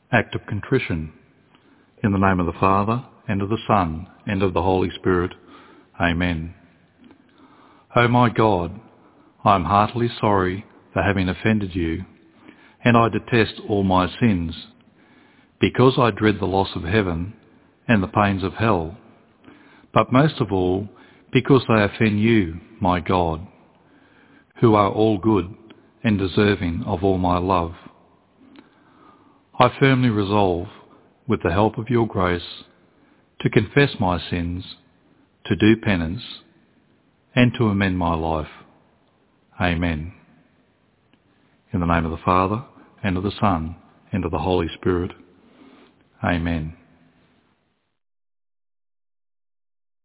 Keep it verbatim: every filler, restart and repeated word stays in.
act of contrition. In the name of the Father, and of the Son, and of the Holy Spirit. Amen. O my God, I am heartily sorry for having offended you, and I detest all my sins, because I dread the loss of heaven and the pains of hell, but most of all because they offend you, my God, who are all good and deserving of all my love. I firmly resolve, with the help of your grace, to confess my sins, to do penance, and to amend my life. Amen. In the name of the Father, and of the Son, and of the Holy Spirit. Amen.